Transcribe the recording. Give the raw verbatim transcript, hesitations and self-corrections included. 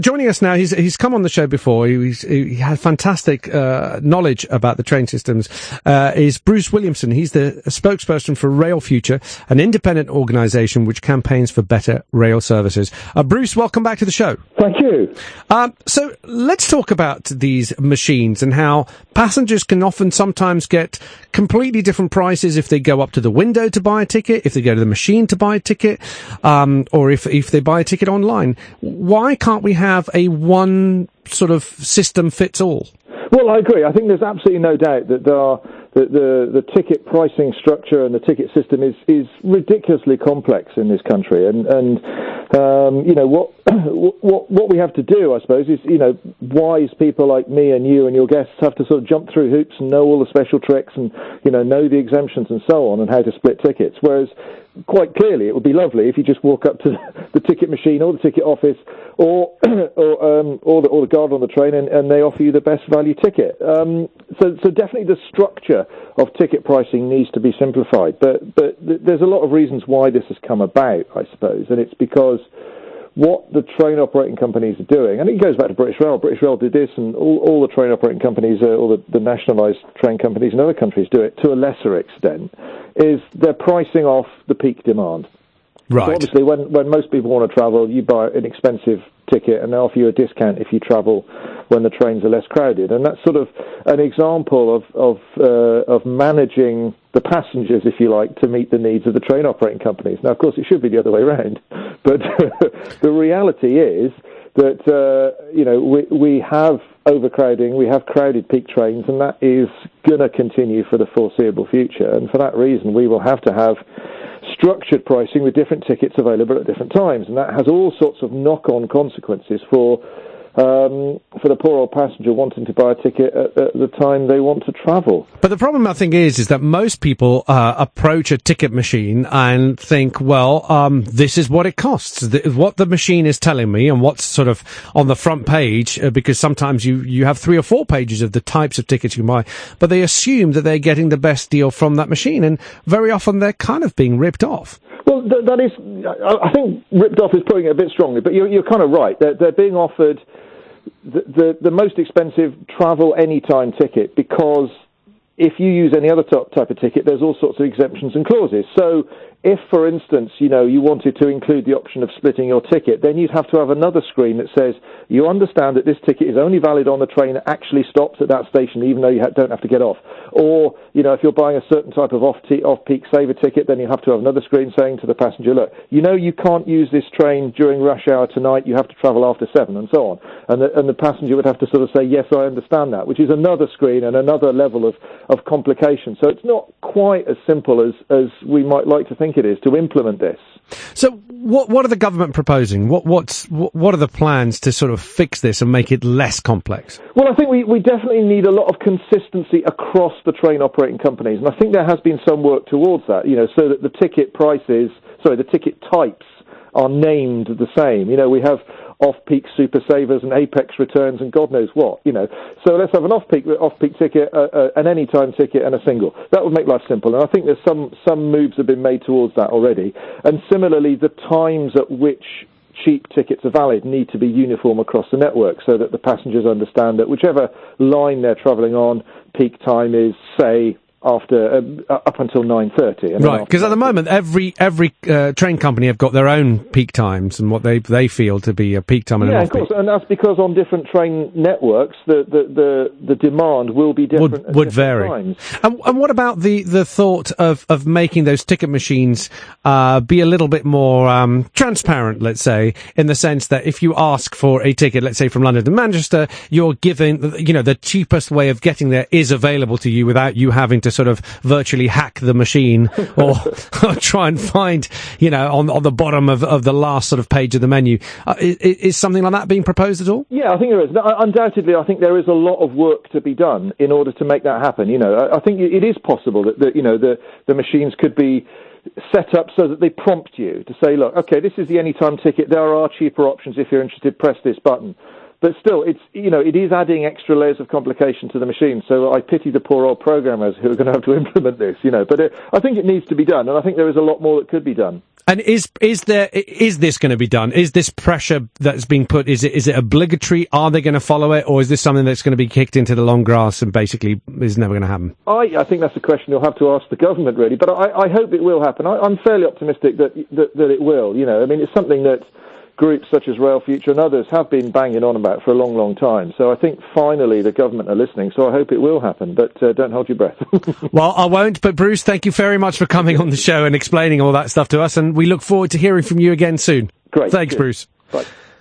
joining us now, he's he's come on the show before. He, he's, he had fantastic uh, knowledge about the train systems. Uh, is Bruce Williamson? He's the spokesperson for Rail Future, an independent organisation which campaigns for better rail services. Uh, Bruce, welcome back to the show. Thank you. Um, so let's talk about these machines and how passengers can often sometimes get completely different prices if they go up to the window to buy a ticket, if they go to the machine to buy a ticket, um, or if if they buy a ticket online. Why can't we have a one sort of system fits all? Well, I agree. I think there's absolutely no doubt that there are, the, the, the ticket pricing structure and the ticket system is, is ridiculously complex in this country. And, and um, you know, what, what, what we have to do, I suppose, is, you know, wise people like me and you and your guests have to sort of jump through hoops and know all the special tricks and, you know, know the exemptions and so on and how to split tickets. Whereas, quite clearly, it would be lovely if you just walk up to the ticket machine or the ticket office or or, um, or, the, or the guard on the train and, and they offer you the best value ticket. Um, so, so definitely the structure of ticket pricing needs to be simplified. But, but th- there's a lot of reasons why this has come about, I suppose, and it's because what the train operating companies are doing, and it goes back to British Rail. British Rail did this, and all, all the train operating companies, uh, all the, the nationalised train companies in other countries do it to a lesser extent, is they're pricing off the peak demand. Right. So obviously, when, when most people want to travel, you buy an expensive ticket and they offer you a discount if you travel when the trains are less crowded. And that's sort of an example of of, uh, of managing the passengers, if you like, to meet the needs of the train operating companies. Now, of course, it should be the other way around, but the reality is that, uh, you know, we, we have overcrowding, we have crowded peak trains, and that is going to continue for the foreseeable future. And for that reason, we will have to have structured pricing with different tickets available at different times, and that has all sorts of knock-on consequences for um, for the poor old passenger wanting to buy a ticket at, at the time they want to travel. But the problem, I think, is is that most people uh, approach a ticket machine and think, well, um, this is what it costs, the, what the machine is telling me, and what's sort of on the front page, uh, because sometimes you, you have three or four pages of the types of tickets you can buy, but they assume that they're getting the best deal from that machine, and very often they're kind of being ripped off. Well, th- that is, I think ripped off is putting it a bit strongly, but you're, you're kind of right. They're, they're being offered the, the, the most expensive travel anytime ticket because if you use any other t- type of ticket, there's all sorts of exemptions and clauses. So if, for instance, you know, you wanted to include the option of splitting your ticket, then you'd have to have another screen that says, you understand that this ticket is only valid on the train that actually stops at that station, even though you ha- don't have to get off. Or, you know, if you're buying a certain type of off t- off-peak saver ticket, then you have to have another screen saying to the passenger, look, you know you can't use this train during rush hour tonight, you have to travel after seven, and so on. And the, and the passenger would have to sort of say, yes, I understand that, which is another screen and another level of, of complication. So it's not quite as simple as, as we might like to think it is to implement this. So what what are the government proposing? What what's what are the plans to sort of fix this and make it less complex? Well, I think we, we definitely need a lot of consistency across the train operating companies, and I think there has been some work towards that, you know, so that the ticket prices, sorry, the ticket types are named the same. You know, we have off-peak super savers and apex returns and God knows what, you know. So let's have an off-peak off-peak ticket, uh, uh, an anytime ticket and a single. That would make life simple. And I think there's some, some moves have been made towards that already. And similarly, the times at which cheap tickets are valid need to be uniform across the network so that the passengers understand that whichever line they're travelling on, peak time is, say, after uh, up until nine thirty. Right, because at the moment, every every uh, train company have got their own peak times and what they they feel to be a peak time and yeah, an of off-peak. course, and that's because on different train networks, the the, the, the demand will be different Would, at would different vary. times. And, and what about the, the thought of, of making those ticket machines uh, be a little bit more um, transparent, let's say, in the sense that if you ask for a ticket, let's say from London to Manchester, you're given, you know, the cheapest way of getting there is available to you without you having to sort of virtually hack the machine or, or try and find, you know, on on the bottom of, of the last sort of page of the menu. Uh, is, is something like that being proposed at all? Yeah, I think there is. Undoubtedly, I think there is a lot of work to be done in order to make that happen. You know, I think it is possible that, that you know, the, the machines could be set up so that they prompt you to say, look, okay, this is the anytime ticket. There are cheaper options. If you're interested, press this button. but still, it's, you know, it is adding extra layers of complication to the machine. So I pity the poor old programmers who are going to have to implement this, you know. But it, I think it needs to be done, and I think there is a lot more that could be done. And is is there is this going to be done? Is this pressure that's being put? Is it is it obligatory? Are they going to follow it, or is this something that's going to be kicked into the long grass and basically is never going to happen? I, I think that's a question you'll have to ask the government, really. But I, I hope it will happen. I, I'm fairly optimistic that, that that it will. You know, I mean, it's something that groups such as Rail Future and others have been banging on about for a long, long time. So I think finally the government are listening, so I hope it will happen, but uh, don't hold your breath. Well, I won't, but Bruce, thank you very much for coming on the show and explaining all that stuff to us, and we look forward to hearing from you again soon. Great. Thanks, Cheers. Bruce. Bye.